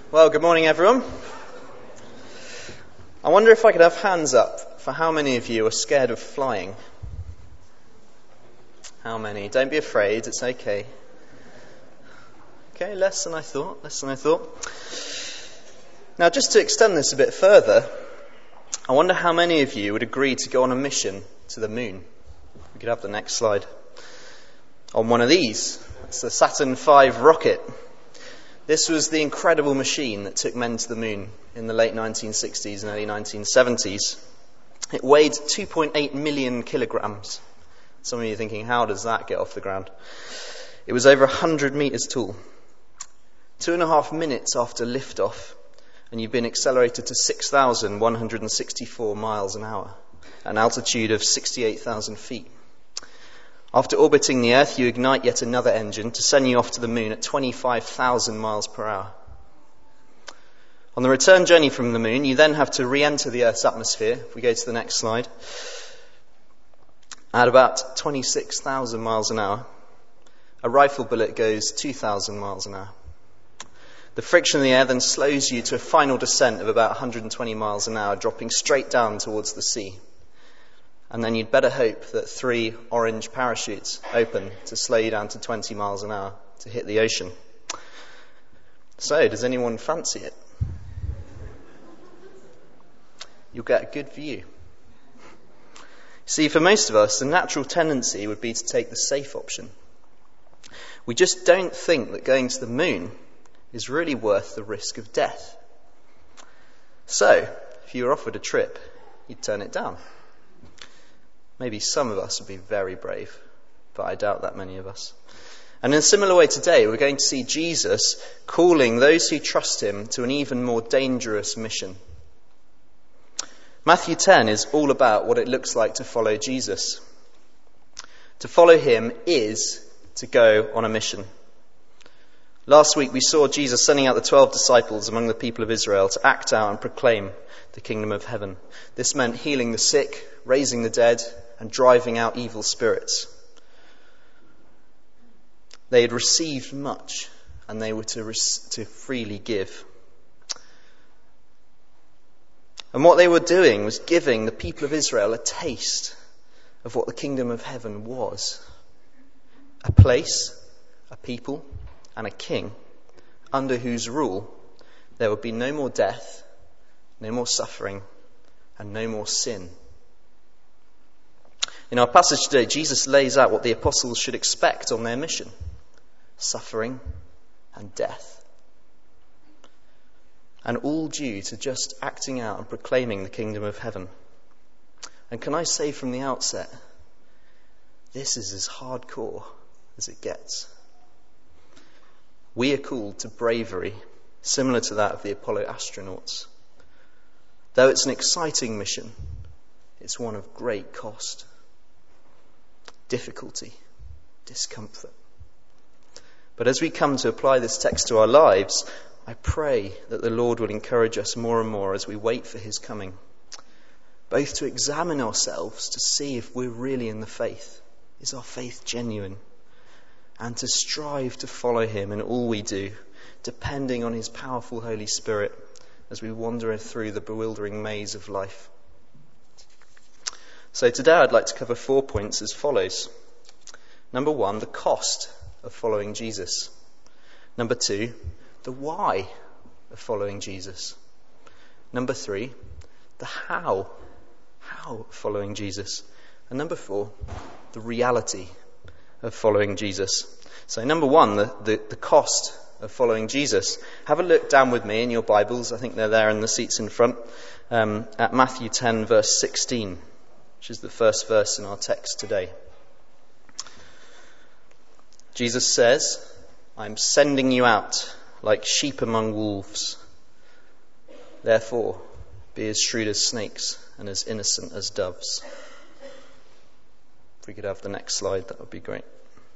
Well, good morning, everyone. I wonder if I could have hands up for how many of you are scared of flying. How many? Don't be afraid, it's okay. Okay, less than I thought. Now, just to extend this a bit further, I wonder how many of you would agree to go on a mission to the moon. We could have the next slide. On one of these. It's the Saturn V rocket. This was the incredible machine that took men to the moon in the late 1960s and early 1970s. It weighed 2.8 million kilograms. Some of you are thinking, how does that get off the ground? It was over 100 meters tall. 2.5 minutes after liftoff, and you've been accelerated to 6,164 miles an hour, an altitude of 68,000 feet. After orbiting the Earth, you ignite yet another engine to send you off to the moon at 25,000 miles per hour. On the return journey from the moon, you then have to re-enter the Earth's atmosphere, if we go to the next slide, at about 26,000 miles an hour. A rifle bullet goes 2,000 miles an hour. The friction in the air then slows you to a final descent of about 120 miles an hour, dropping straight down towards the sea. And then you'd better hope that 3 orange parachutes open to slow you down to 20 miles an hour to hit the ocean. So, does anyone fancy it? You'll get a good view. See, for most of us, the natural tendency would be to take the safe option. We just don't think that going to the moon is really worth the risk of death. So, if you were offered a trip, you'd turn it down. Maybe some of us would be very brave, but I doubt that many of us. And in a similar way today, we're going to see Jesus calling those who trust him to an even more dangerous mission. Matthew 10 is all about what it looks like to follow Jesus. To follow him is to go on a mission. Last week we saw Jesus sending out the 12 disciples among the people of Israel to act out and proclaim the kingdom of heaven. This meant healing the sick, raising the dead, and driving out evil spirits. They had received much, and they were to freely give. And what they were doing was giving the people of Israel a taste of what the kingdom of heaven was. A place, a people, and a king under whose rule there would be no more death, no more suffering, and no more sin. In our passage today, Jesus lays out what the apostles should expect on their mission: suffering and death. And all due to just acting out and proclaiming the kingdom of heaven. And can I say from the outset, this is as hardcore as it gets. We are called to bravery, similar to that of the Apollo astronauts. Though it's an exciting mission, it's one of great cost, difficulty, discomfort. But as we come to apply this text to our lives, I pray that the Lord will encourage us more and more as we wait for his coming, both to examine ourselves to see if we're really in the faith. Is our faith genuine? And to strive to follow him in all we do, depending on his powerful Holy Spirit as we wander through the bewildering maze of life. So today I'd like to cover 4 points as follows. Number 1, the cost of following Jesus. Number 2, the why of following Jesus. Number 3, the how of following Jesus. And number 4, the reality of following Jesus. So number 1, the cost of following Jesus. Have a look down with me in your Bibles. I think they're there in the seats in front. At Matthew 10 verse 16, which is the first verse in our text today. Jesus says, "I'm sending you out like sheep among wolves. Therefore, be as shrewd as snakes and as innocent as doves." If we could have the next slide, that would be great.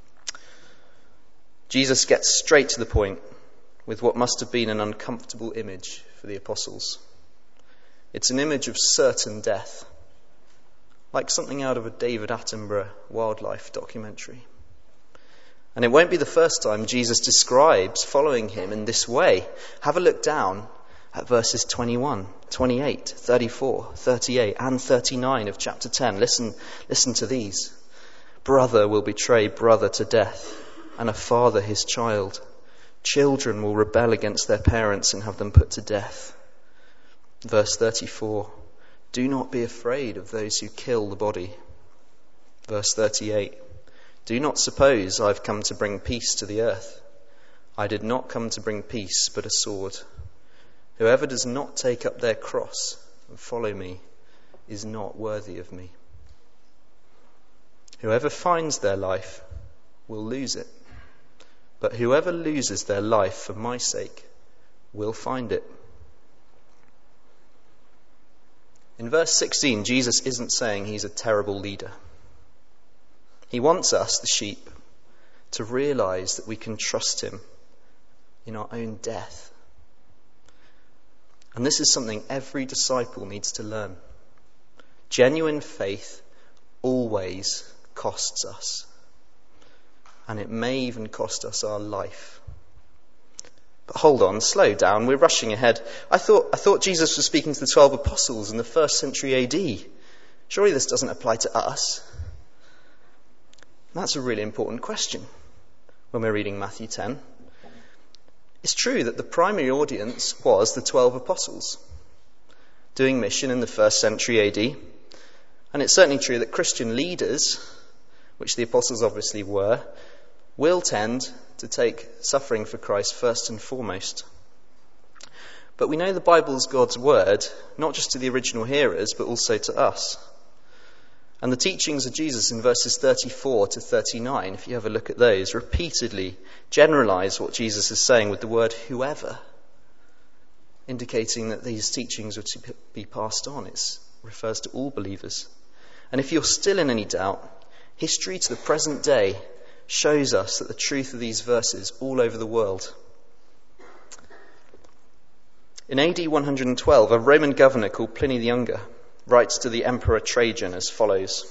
Jesus gets straight to the point with what must have been an uncomfortable image for the apostles. It's an image of certain death, like something out of a David Attenborough wildlife documentary. And it won't be the first time Jesus describes following him in this way. Have a look down at verses 21, 28, 34, 38 and 39 of chapter 10. Listen to these. Brother will betray brother to death, and a father his child. Children will rebel against their parents and have them put to death. Verse 34. Do not be afraid of those who kill the body. Verse 38. Do not suppose I've come to bring peace to the earth. I did not come to bring peace, but a sword. Whoever does not take up their cross and follow me is not worthy of me. Whoever finds their life will lose it, but whoever loses their life for my sake will find it. In verse 16, Jesus isn't saying he's a terrible leader. He wants us, the sheep, to realize that we can trust him in our own death. And this is something every disciple needs to learn. Genuine faith always costs us. And it may even cost us our life. But hold on, slow down, we're rushing ahead. I thought Jesus was speaking to the 12 apostles in the 1st century AD. Surely this doesn't apply to us. That's a really important question when we're reading Matthew 10. It's true that the primary audience was the 12 apostles doing mission in the 1st century AD. And it's certainly true that Christian leaders, which the apostles obviously were, will tend to take suffering for Christ first and foremost. But we know the Bible's God's word, not just to the original hearers, but also to us. And the teachings of Jesus in verses 34 to 39, if you have a look at those, repeatedly generalize what Jesus is saying with the word whoever, indicating that these teachings are to be passed on. It refers to all believers. And if you're still in any doubt, history to the present day shows us that the truth of these verses all over the world. In AD 112, a Roman governor called Pliny the Younger writes to the Emperor Trajan as follows.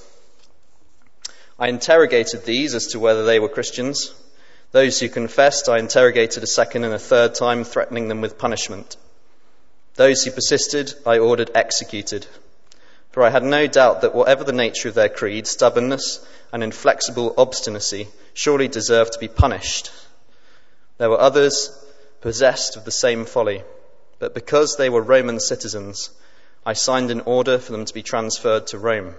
I interrogated these as to whether they were Christians. Those who confessed I interrogated a second and a third time, threatening them with punishment. Those who persisted I ordered executed. For I had no doubt that whatever the nature of their creed, stubbornness and inflexible obstinacy surely deserved to be punished. There were others possessed of the same folly, but because they were Roman citizens, I signed an order for them to be transferred to Rome.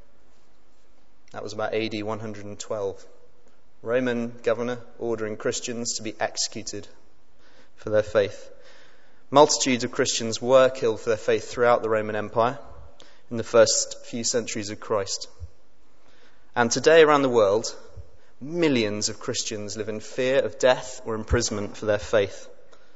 That was about AD 112. Roman governor ordering Christians to be executed for their faith. Multitudes of Christians were killed for their faith throughout the Roman Empire in the first few centuries of Christ. And today around the world, millions of Christians live in fear of death or imprisonment for their faith.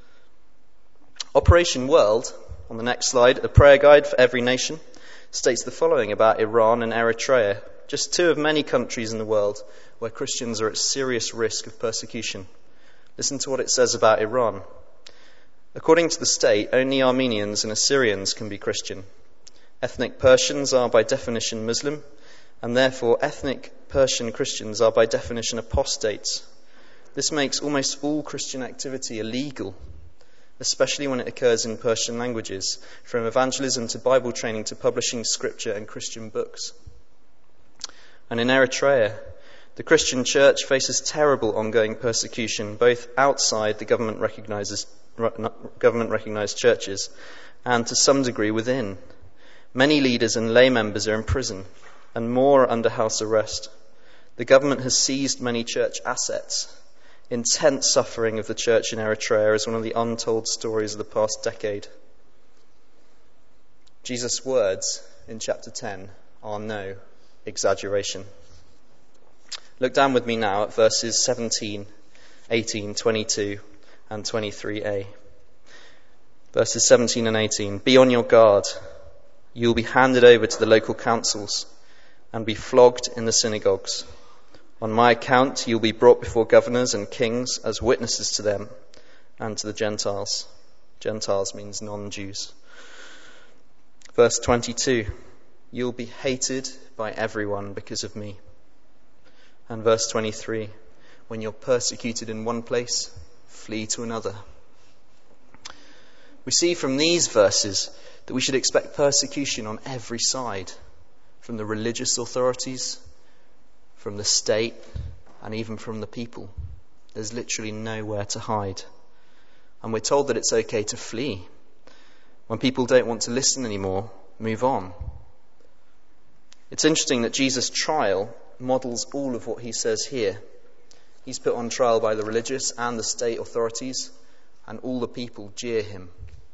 Operation World, on the next slide, a prayer guide for every nation, states the following about Iran and Eritrea, just two of many countries in the world where Christians are at serious risk of persecution. Listen to what it says about Iran. According to the state, only Armenians and Assyrians can be Christian. Ethnic Persians are by definition Muslim, and therefore ethnic Persian Christians are by definition apostates. This makes almost all Christian activity illegal, especially when it occurs in Persian languages, from evangelism to Bible training to publishing scripture and Christian books. And in Eritrea, the Christian church faces terrible ongoing persecution, both outside the government-recognized churches and to some degree within. Many leaders and lay members are in prison, and more are under house arrest. The government has seized many church assets. Intense suffering of the church in Eritrea is one of the untold stories of the past decade. Jesus' words in chapter 10 are no exaggeration. Look down with me now at verses 17, 18, 22 and 23a. Verses 17 and 18. Be on your guard. You will be handed over to the local councils and be flogged in the synagogues. On my account, you will be brought before governors and kings as witnesses to them and to the Gentiles. Gentiles means non-Jews. Verse 22. You'll be hated by everyone because of me. And verse 23. When you're persecuted in one place, flee to another. We see from these verses that we should expect persecution on every side, from the religious authorities, from the state, and even from the people. There's literally nowhere to hide. And we're told that it's okay to flee. When people don't want to listen anymore, move on. It's interesting that Jesus' trial models all of what he says here. He's put on trial by the religious and the state authorities, and all the people jeer him.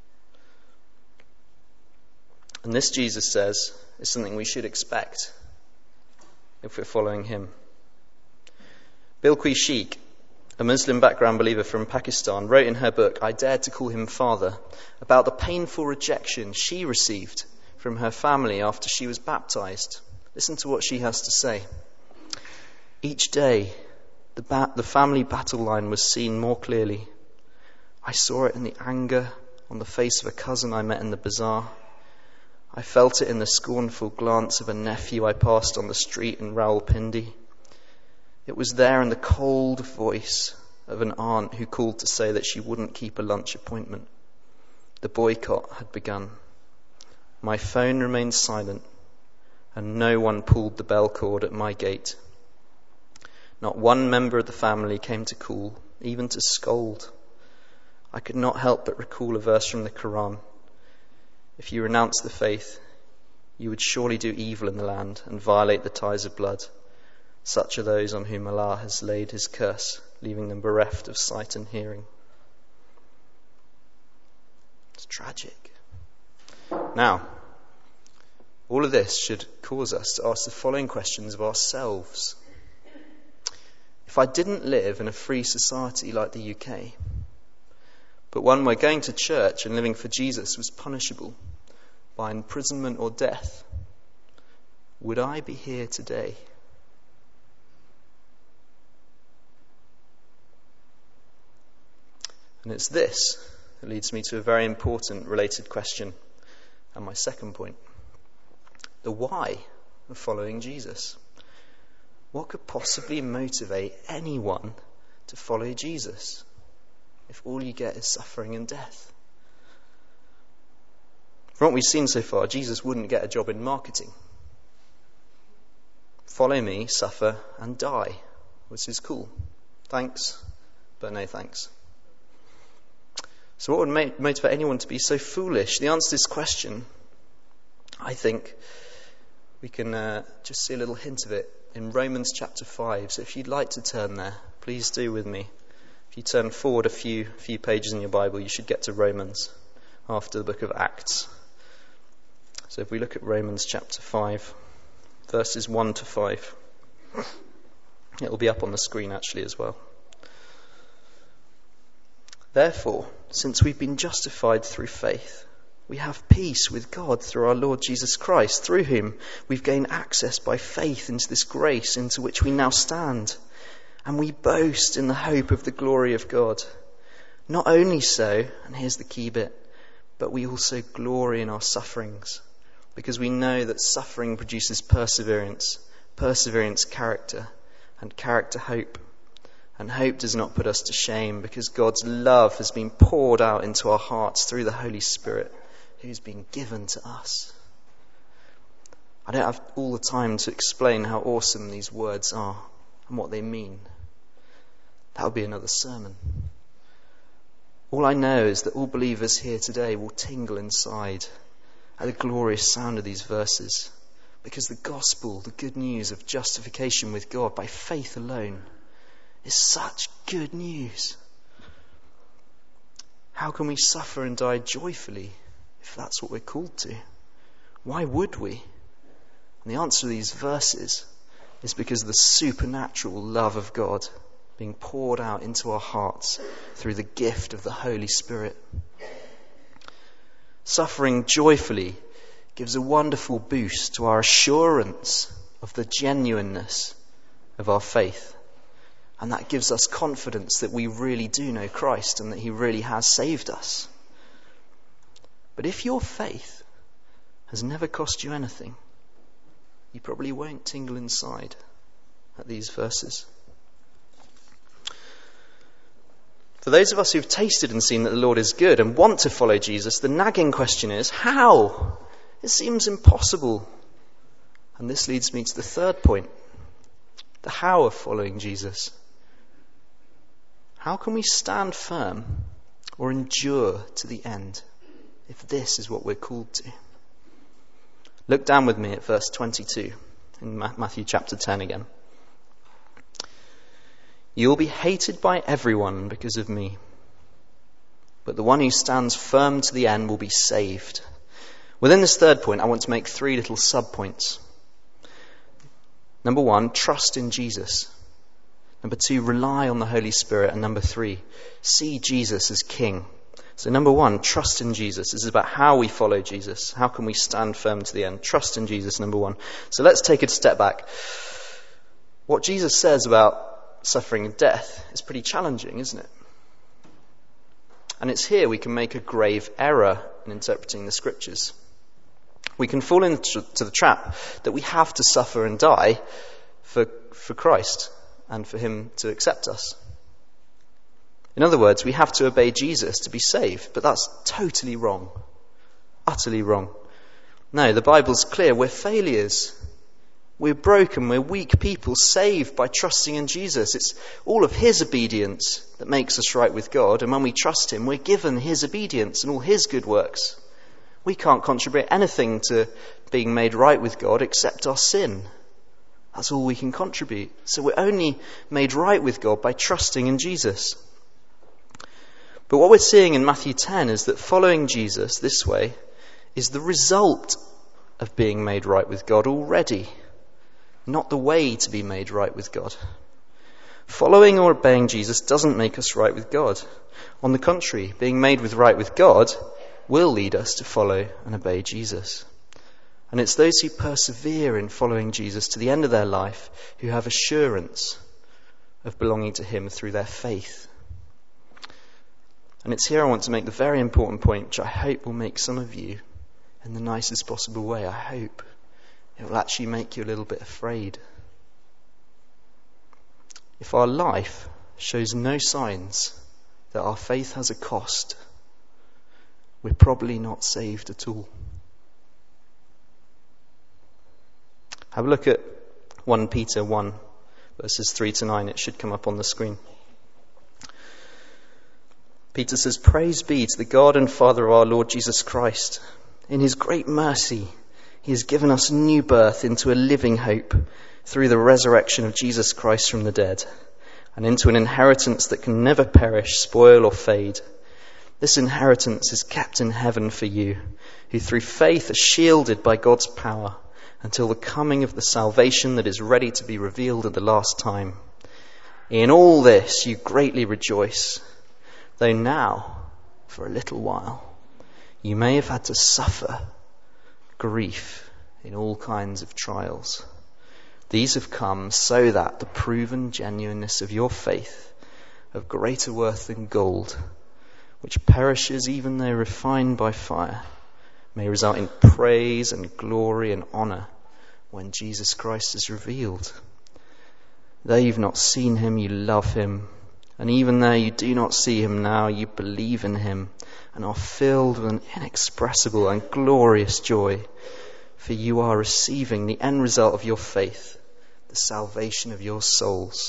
And this, Jesus says, is something we should expect if we're following him. Bilqis Sheikh, a Muslim background believer from Pakistan, wrote in her book, I Dared to Call Him Father, about the painful rejection she received from her family after she was baptized. Listen to what she has to say. Each day, the family battle line was seen more clearly. I saw it in the anger on the face of a cousin I met in the bazaar. I felt it in the scornful glance of a nephew I passed on the street in Rawalpindi. It was there in the cold voice of an aunt who called to say that she wouldn't keep a lunch appointment. The boycott had begun. My phone remained silent, and no one pulled the bell cord at my gate. Not one member of the family came to call, even to scold. I could not help but recall a verse from the Quran. If you renounce the faith, you would surely do evil in the land and violate the ties of blood. Such are those on whom Allah has laid his curse, leaving them bereft of sight and hearing. It's tragic. Now, all of this should cause us to ask the following questions of ourselves. If I didn't live in a free society like the UK, but one where going to church and living for Jesus was punishable by imprisonment or death, would I be here today? And it's this that leads me to a very important related question and my second point. The why of following Jesus. What could possibly motivate anyone to follow Jesus if all you get is suffering and death? From what we've seen so far, Jesus wouldn't get a job in marketing. Follow me, suffer and die, which is cool. Thanks, but no thanks. So what would motivate anyone to be so foolish? The answer to this question, I think, we can just see a little hint of it in Romans chapter 5. So if you'd like to turn there, please do with me. If you turn forward a few pages in your Bible, you should get to Romans after the book of Acts. So if we look at Romans chapter 5, verses 1 to 5. It will be up on the screen actually as well. Therefore, since we've been justified through faith, we have peace with God through our Lord Jesus Christ, through whom we've gained access by faith into this grace into which we now stand. And we boast in the hope of the glory of God. Not only so, and here's the key bit, but we also glory in our sufferings, because we know that suffering produces perseverance, perseverance character, and character hope. And hope does not put us to shame, because God's love has been poured out into our hearts through the Holy Spirit, who's been given to us. I don't have all the time to explain how awesome these words are and what they mean. That would be another sermon. All I know is that all believers here today will tingle inside at the glorious sound of these verses, because the gospel, the good news of justification with God by faith alone, is such good news. How can we suffer and die joyfully if that's what we're called to? Why would we? And the answer to these verses is because of the supernatural love of God being poured out into our hearts through the gift of the Holy Spirit. Suffering joyfully gives a wonderful boost to our assurance of the genuineness of our faith. And that gives us confidence that we really do know Christ and that he really has saved us. But if your faith has never cost you anything, you probably won't tingle inside at these verses. For those of us who've tasted and seen that the Lord is good and want to follow Jesus, the nagging question is, how? It seems impossible. And this leads me to the third point, the how of following Jesus. How can we stand firm or endure to the end if this is what we're called to? Look down with me at verse 22 in Matthew chapter 10 again. You will be hated by everyone because of me, but the one who stands firm to the end will be saved. Within this third point, I want to make 3 little sub-points. Number 1, trust in Jesus. Number 2, rely on the Holy Spirit. And number 3, see Jesus as King. So number 1, trust in Jesus. This is about how we follow Jesus. How can we stand firm to the end? Trust in Jesus, number 1. So let's take a step back. What Jesus says about suffering and death is pretty challenging, isn't it? And it's here we can make a grave error in interpreting the scriptures. We can fall into the trap that we have to suffer and die for Christ and for him to accept us. In other words, we have to obey Jesus to be saved, but that's totally wrong. Utterly wrong. No, the Bible's clear. We're failures. We're broken. We're weak people saved by trusting in Jesus. It's all of his obedience that makes us right with God. And when we trust him, we're given his obedience and all his good works. We can't contribute anything to being made right with God except our sin. That's all we can contribute. So we're only made right with God by trusting in Jesus. But what we're seeing in Matthew 10 is that following Jesus this way is the result of being made right with God already, not the way to be made right with God. Following or obeying Jesus doesn't make us right with God. On the contrary, being made right with God will lead us to follow and obey Jesus. And it's those who persevere in following Jesus to the end of their life who have assurance of belonging to him through their faith. And it's here I want to make the very important point, which I hope will make some of you in the nicest possible way. I hope it will actually make you a little bit afraid. If our life shows no signs that our faith has a cost, we're probably not saved at all. Have a look at 1 Peter 1, verses 3 to 9. It should come up on the screen. Peter says, "Praise be to the God and Father of our Lord Jesus Christ. In his great mercy, he has given us new birth into a living hope through the resurrection of Jesus Christ from the dead, and into an inheritance that can never perish, spoil or fade. This inheritance is kept in heaven for you, who through faith are shielded by God's power until the coming of the salvation that is ready to be revealed at the last time. In all this you greatly rejoice, though now, for a little while, you may have had to suffer grief in all kinds of trials. These have come so that the proven genuineness of your faith, of greater worth than gold, which perishes even though refined by fire, may result in praise and glory and honour when Jesus Christ is revealed. Though you've not seen him, you love him. And even though you do not see him now, you believe in him and are filled with an inexpressible and glorious joy, for you are receiving the end result of your faith, the salvation of your souls."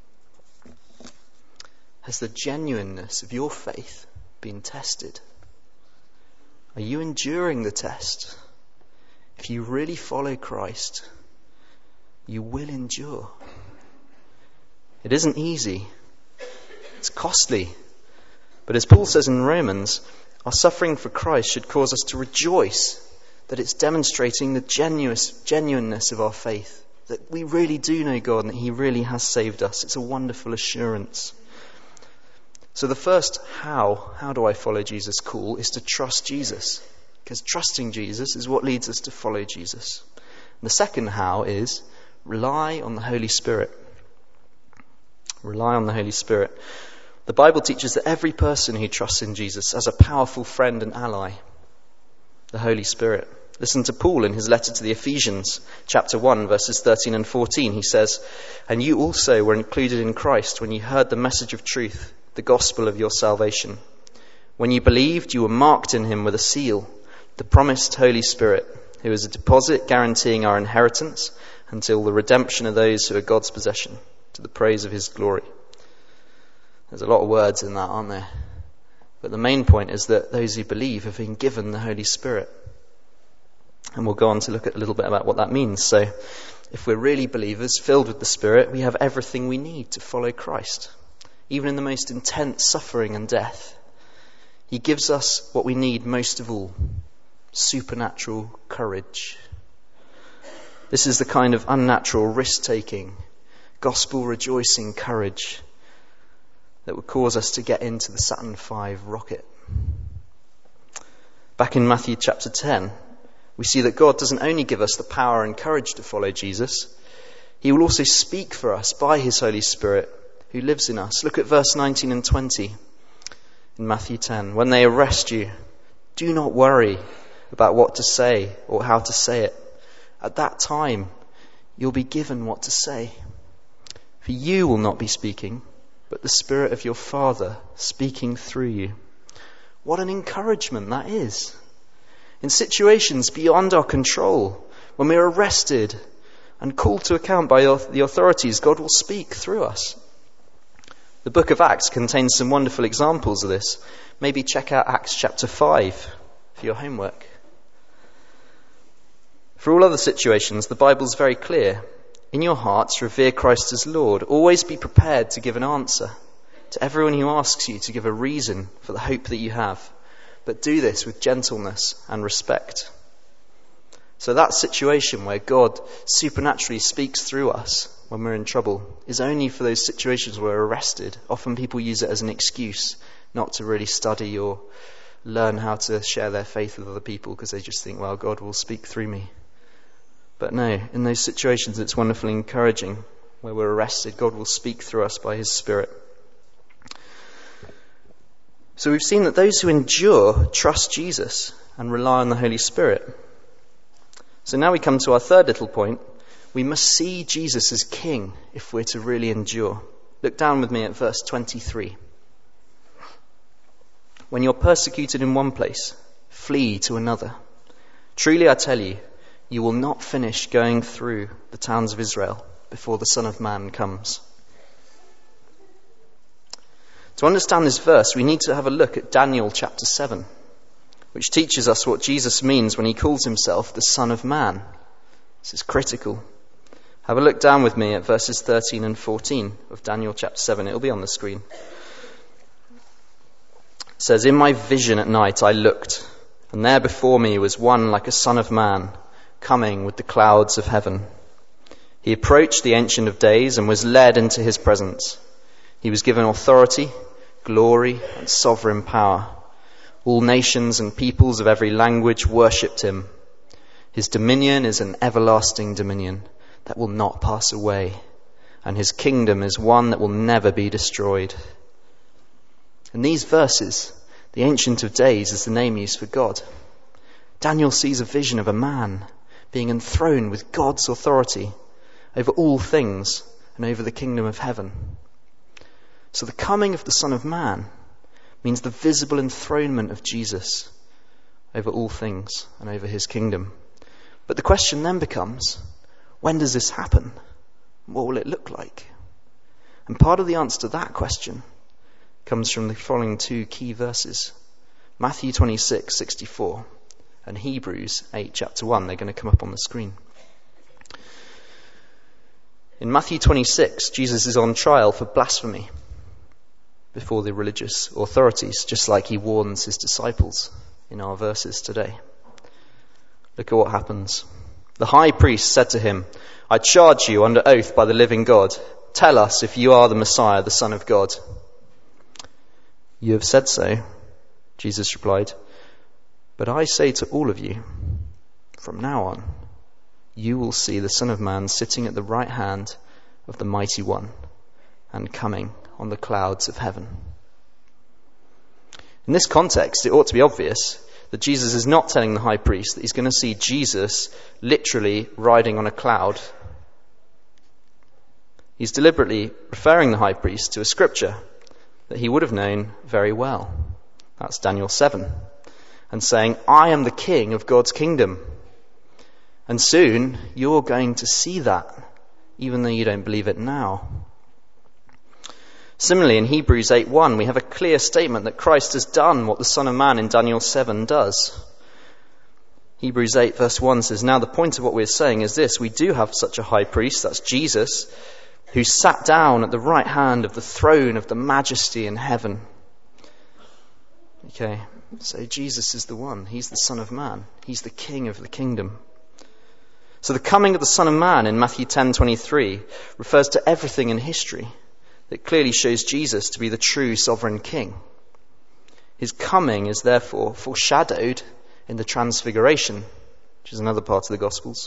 Has the genuineness of your faith been tested? Are you enduring the test? If you really follow Christ, you will endure. It isn't easy. It's costly. But as Paul says in Romans, our suffering for Christ should cause us to rejoice that it's demonstrating the genuineness of our faith, that we really do know God and that he really has saved us. It's a wonderful assurance. So the first how do I follow Jesus call is to trust Jesus, because trusting Jesus is what leads us to follow Jesus. And the second how is rely on the Holy Spirit. Rely on the Holy Spirit. The Bible teaches that every person who trusts in Jesus has a powerful friend and ally, the Holy Spirit. Listen to Paul in his letter to the Ephesians, chapter 1, verses 13 and 14. He says, "And you also were included in Christ when you heard the message of truth, the gospel of your salvation. When you believed, you were marked in him with a seal, the promised Holy Spirit, who is a deposit guaranteeing our inheritance until the redemption of those who are God's possession, to the praise of his glory. There's a lot of words in that, aren't there? But the main point is that those who believe have been given the Holy Spirit. And we'll go on to look at a little bit about what that means. So, if we're really believers, filled with the Spirit, we have everything we need to follow Christ, even in the most intense suffering and death. He gives us what we need most of all, supernatural courage. This is the kind of unnatural, risk-taking, gospel-rejoicing courage that would cause us to get into the Saturn V rocket. Back in Matthew chapter 10, we see that God doesn't only give us the power and courage to follow Jesus, he will also speak for us by his Holy Spirit who lives in us. Look at verse 19 and 20 in Matthew 10. When they arrest you, do not worry about what to say or how to say it. At that time, you'll be given what to say. For you will not be speaking, but the Spirit of your Father speaking through you. What an encouragement that is. In situations beyond our control, when we're arrested and called to account by the authorities, God will speak through us. The book of Acts contains some wonderful examples of this. Maybe check out Acts chapter 5 for your homework. For all other situations, the Bible's very clear. In your hearts, revere Christ as Lord. Always be prepared to give an answer to everyone who asks you to give a reason for the hope that you have. But do this with gentleness and respect. So that situation where God supernaturally speaks through us when we're in trouble is only for those situations where we're arrested. Often people use it as an excuse not to really study or learn how to share their faith with other people because they just think, well, God will speak through me. But no, in those situations it's wonderfully encouraging. Where we're arrested, God will speak through us by his Spirit. So we've seen that those who endure trust Jesus and rely on the Holy Spirit. So now we come to our third little point. We must see Jesus as King if we're to really endure. Look down with me at verse 23. When you're persecuted in one place, flee to another. Truly I tell you, you will not finish going through the towns of Israel before the Son of Man comes. To understand this verse, we need to have a look at Daniel chapter 7, which teaches us what Jesus means when he calls himself the Son of Man. This is critical. Have a look down with me at verses 13 and 14 of Daniel chapter 7. It'll be on the screen. It says, in my vision at night I looked, and there before me was one like a son of man, coming with the clouds of heaven. He approached the Ancient of Days and was led into his presence. He was given authority, glory, and sovereign power. All nations and peoples of every language worshipped him. His dominion is an everlasting dominion that will not pass away, and his kingdom is one that will never be destroyed. In these verses, the Ancient of Days is the name used for God. Daniel sees a vision of a man being enthroned with God's authority over all things and over the kingdom of heaven. So the coming of the Son of Man means the visible enthronement of Jesus over all things and over his kingdom. But the question then becomes, when does this happen? What will it look like? And part of the answer to that question comes from the following two key verses. Matthew 26:64 and Hebrews 8 chapter 1. They're going to come up on the screen. In Matthew 26, Jesus is on trial for blasphemy before the religious authorities, just like he warns his disciples in our verses today. Look at what happens. The high priest said to him, I charge you under oath by the living God, tell us if you are the Messiah, the Son of God. You have said so, Jesus replied, but I say to all of you, from now on, you will see the Son of Man sitting at the right hand of the Mighty One and coming on the clouds of heaven. In this context, it ought to be obvious that Jesus is not telling the high priest that he's going to see Jesus literally riding on a cloud. He's deliberately referring the high priest to a scripture that he would have known very well. That's Daniel 7. And saying, I am the king of God's kingdom. And soon you're going to see that, even though you don't believe it now. Similarly, in Hebrews 8:1, we have a clear statement that Christ has done what the Son of Man in Daniel 7 does. Hebrews 8 verse 1 says, now the point of what we're saying is this: we do have such a high priest, that's Jesus, who sat down at the right hand of the throne of the majesty in heaven. Okay, so Jesus is the one. He's the Son of Man. He's the King of the kingdom. So the coming of the Son of Man in Matthew 10:23 refers to everything in history that clearly shows Jesus to be the true sovereign king. His coming is therefore foreshadowed in the Transfiguration, which is another part of the Gospels.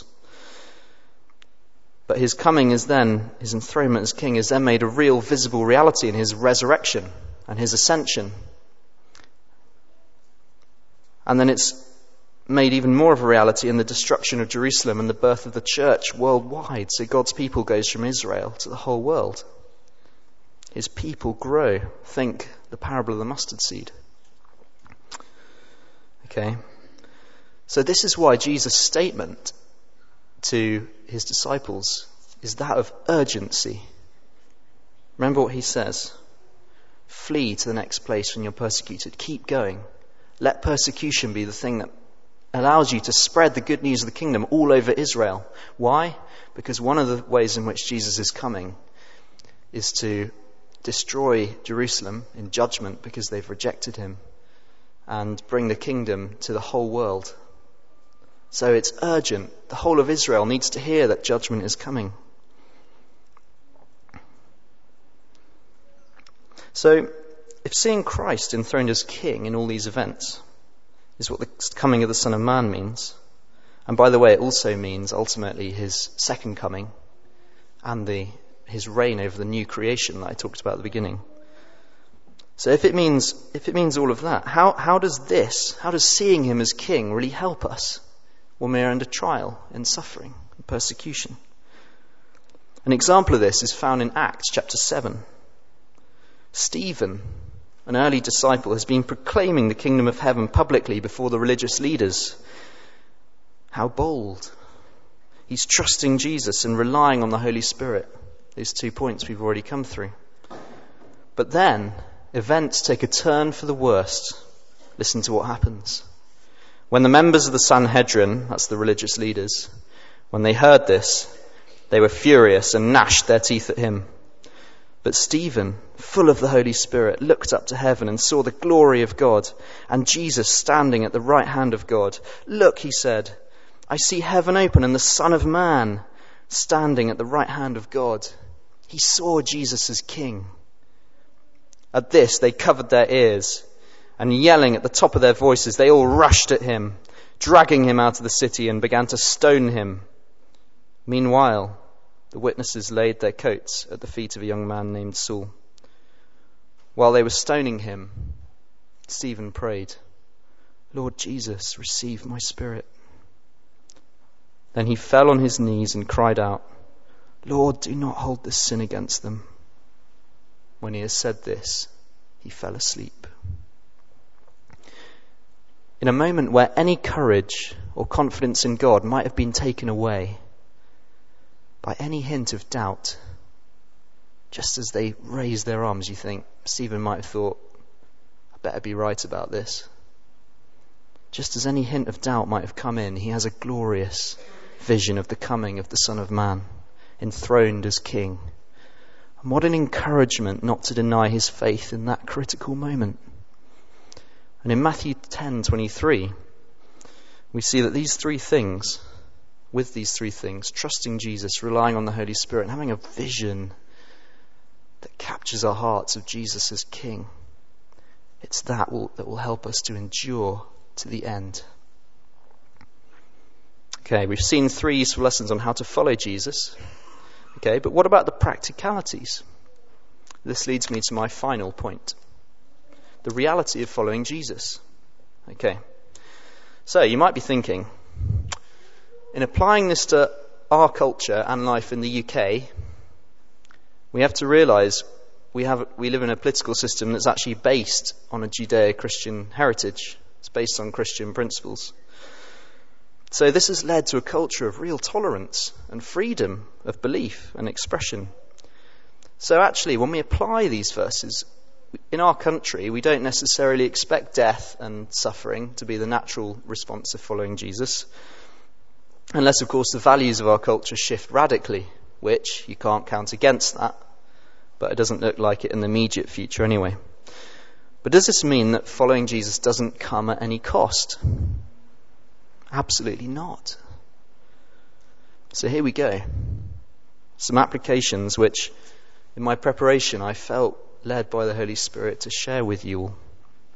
But his coming is then, his enthronement as king is then made a real visible reality in his resurrection and his ascension. And then it's made even more of a reality in the destruction of Jerusalem and the birth of the church worldwide. So God's people goes from Israel to the whole world. His people grow. Think the parable of the mustard seed. Okay. So this is why Jesus' statement to his disciples is that of urgency. Remember what he says. Flee to the next place when you're persecuted. Keep going. Let persecution be the thing that allows you to spread the good news of the kingdom all over Israel. Why? Because one of the ways in which Jesus is coming is to destroy Jerusalem in judgment because they've rejected him, and bring the kingdom to the whole world. So it's urgent. The whole of Israel needs to hear that judgment is coming. So if seeing Christ enthroned as king in all these events is what the coming of the Son of Man means, and by the way, it also means ultimately his second coming and his reign over the new creation that I talked about at the beginning. So if it means all of that, how does seeing him as king really help us when we're under trial, in suffering, and persecution? An example of this is found in Acts chapter 7. Stephen, an early disciple, has been proclaiming the kingdom of heaven publicly before the religious leaders. How bold. He's trusting Jesus and relying on the Holy Spirit. These 2 points we've already come through. But then, events take a turn for the worst. Listen to what happens. When the members of the Sanhedrin, that's the religious leaders, when they heard this, they were furious and gnashed their teeth at him. But Stephen, full of the Holy Spirit, looked up to heaven and saw the glory of God and Jesus standing at the right hand of God. Look, he said, I see heaven open and the Son of Man standing at the right hand of God. He saw Jesus as king. At this, they covered their ears, and yelling at the top of their voices, they all rushed at him, dragging him out of the city, and began to stone him. Meanwhile, the witnesses laid their coats at the feet of a young man named Saul. While they were stoning him, Stephen prayed, Lord Jesus, receive my spirit. Then he fell on his knees and cried out, Lord, do not hold this sin against them. When he had said this, he fell asleep. In a moment where any courage or confidence in God might have been taken away by any hint of doubt, just as they raised their arms, you think Stephen might have thought, I better be right about this. Just as any hint of doubt might have come in, he has a glorious vision of the coming of the Son of Man, enthroned as king. And what an encouragement not to deny his faith in that critical moment. And in Matthew 10:23, we see that these three things, trusting Jesus, relying on the Holy Spirit, and having a vision that captures our hearts of Jesus as king, it's that will help us to endure to the end. Okay, we've seen 3 useful lessons on how to follow Jesus. Okay, but what about the practicalities? This leads me to my final point. The reality of following Jesus. Okay, so you might be thinking, in applying this to our culture and life in the UK, we have to realise we live in a political system that's actually based on a Judeo-Christian heritage. It's based on Christian principles. So this has led to a culture of real tolerance and freedom of belief and expression. So actually, when we apply these verses, in our country, we don't necessarily expect death and suffering to be the natural response of following Jesus, unless, of course, the values of our culture shift radically, which you can't count against that, but it doesn't look like it in the immediate future anyway. But does this mean that following Jesus doesn't come at any cost? Absolutely not. So here we go. Some applications which, in my preparation, I felt led by the Holy Spirit to share with you all.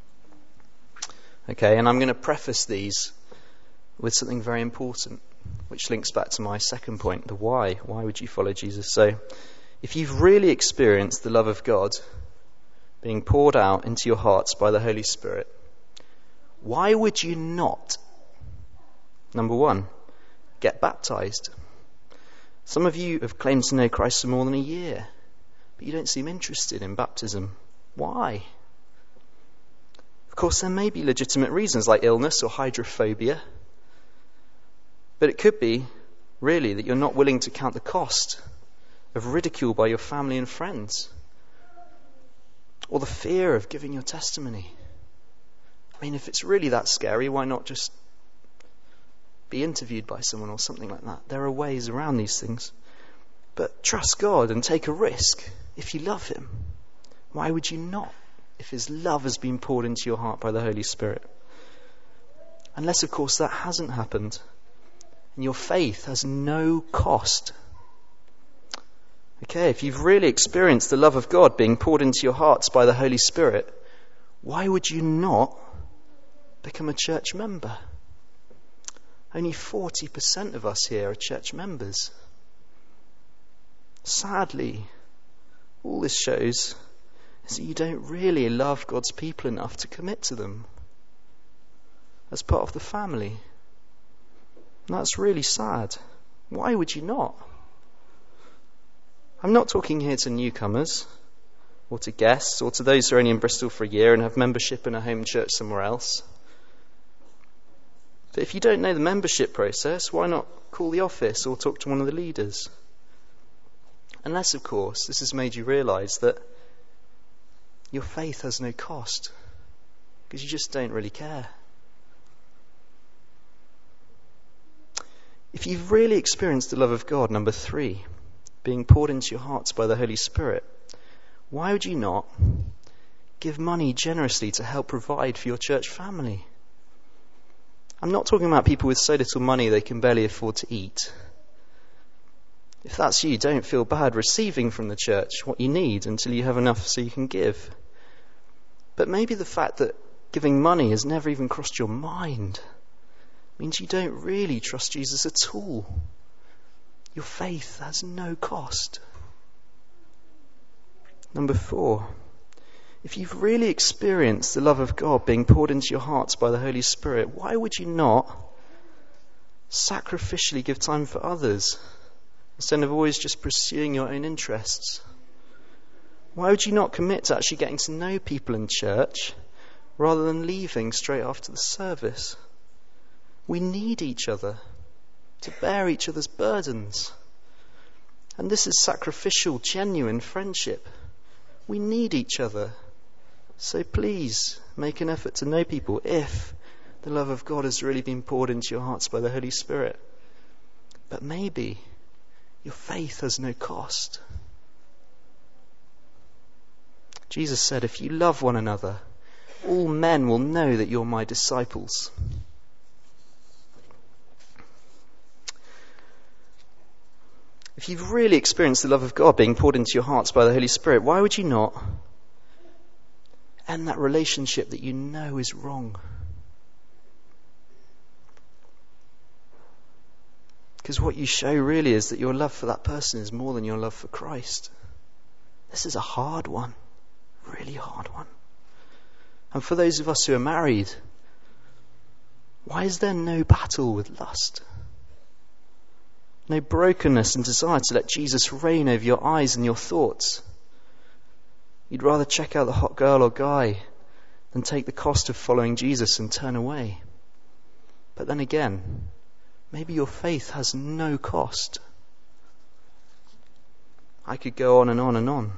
Okay, and I'm going to preface these with something very important, which links back to my second point, the why. Why would you follow Jesus? So, if you've really experienced the love of God being poured out into your hearts by the Holy Spirit, why would you not? Number one, get baptized. Some of you have claimed to know Christ for more than a year, but you don't seem interested in baptism. Why? Of course, there may be legitimate reasons like illness or hydrophobia, but it could be really that you're not willing to count the cost of ridicule by your family and friends, or the fear of giving your testimony. I mean, if it's really that scary, why not just be interviewed by someone or something like that? There are ways around these things. But trust God and take a risk if you love him. Why would you not, if his love has been poured into your heart by the Holy Spirit? Unless, of course, that hasn't happened and your faith has no cost. Okay, if you've really experienced the love of God being poured into your hearts by the Holy Spirit, why would you not become a church member? Only 40% of us here are church members. Sadly, all this shows is that you don't really love God's people enough to commit to them as part of the family. And that's really sad. Why would you not? I'm not talking here to newcomers or to guests or to those who are only in Bristol for a year and have membership in a home church somewhere else. But if you don't know the membership process, why not call the office or talk to one of the leaders? Unless, of course, this has made you realise that your faith has no cost because you just don't really care. If you've really experienced the love of God, number 3, being poured into your hearts by the Holy Spirit, why would you not give money generously to help provide for your church family? I'm not talking about people with so little money they can barely afford to eat. If that's you, don't feel bad receiving from the church what you need until you have enough so you can give. But maybe the fact that giving money has never even crossed your mind means you don't really trust Jesus at all. Your faith has no cost. Number 4, if you've really experienced the love of God being poured into your hearts by the Holy Spirit, why would you not sacrificially give time for others instead of always just pursuing your own interests? Why would you not commit to actually getting to know people in church rather than leaving straight after the service? We need each other to bear each other's burdens. And this is sacrificial, genuine friendship. We need each other. So please make an effort to know people if the love of God has really been poured into your hearts by the Holy Spirit. But maybe your faith has no cost. Jesus said, if you love one another, all men will know that you're my disciples. If you've really experienced the love of God being poured into your hearts by the Holy Spirit, why would you not end that relationship that you know is wrong? Because what you show really is that your love for that person is more than your love for Christ. This is a hard one, really hard one. And for those of us who are married, why is there no battle with lust? No brokenness and desire to let Jesus reign over your eyes and your thoughts? You'd rather check out the hot girl or guy than take the cost of following Jesus and turn away. But then again, maybe your faith has no cost. I could go on and on and on.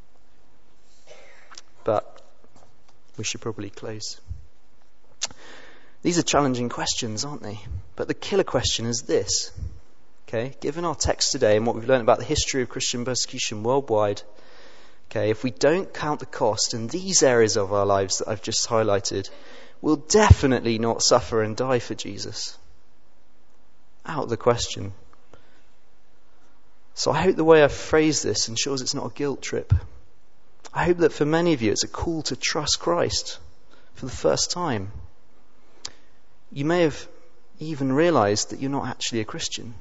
But we should probably close. These are challenging questions, aren't they? But the killer question is this. Okay, given our text today and what we've learned about the history of Christian persecution worldwide, okay, if we don't count the cost in these areas of our lives that I've just highlighted, we'll definitely not suffer and die for Jesus. Out of the question. So I hope the way I've phrased this ensures it's not a guilt trip. I hope that for many of you it's a call to trust Christ for the first time. You may have even realized that you're not actually a Christian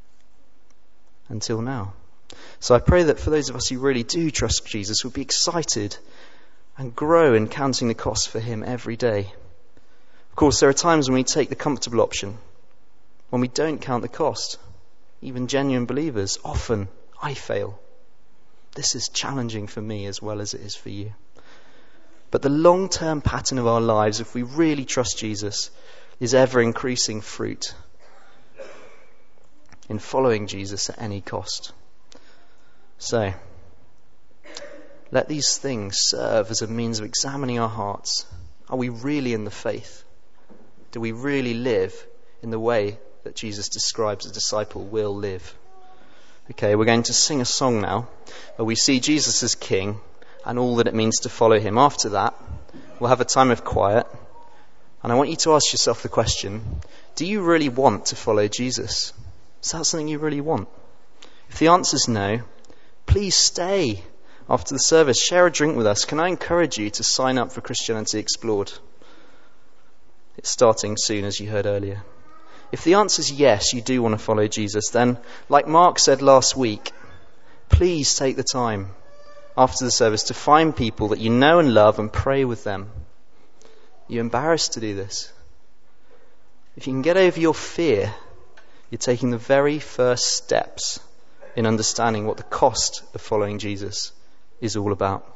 until now. So I pray that for those of us who really do trust Jesus, we'll be excited and grow in counting the cost for him every day. Of course, there are times when we take the comfortable option, when we don't count the cost. Even genuine believers, often I fail. This is challenging for me as well as it is for you. But the long-term pattern of our lives, if we really trust Jesus, is ever-increasing fruit in following Jesus at any cost. So, let these things serve as a means of examining our hearts. Are we really in the faith? Do we really live in the way that Jesus describes a disciple will live? Okay, we're going to sing a song now where we see Jesus as King and all that it means to follow him. After that, we'll have a time of quiet. And I want you to ask yourself the question, do you really want to follow Jesus? Is that something you really want? If the answer is no, please stay after the service. Share a drink with us. Can I encourage you to sign up for Christianity Explored? It's starting soon, as you heard earlier. If the answer is yes, you do want to follow Jesus, then, like Mark said last week, please take the time after the service to find people that you know and love and pray with them. You're embarrassed to do this. If you can get over your fear, you're taking the very first steps in understanding what the cost of following Jesus is all about.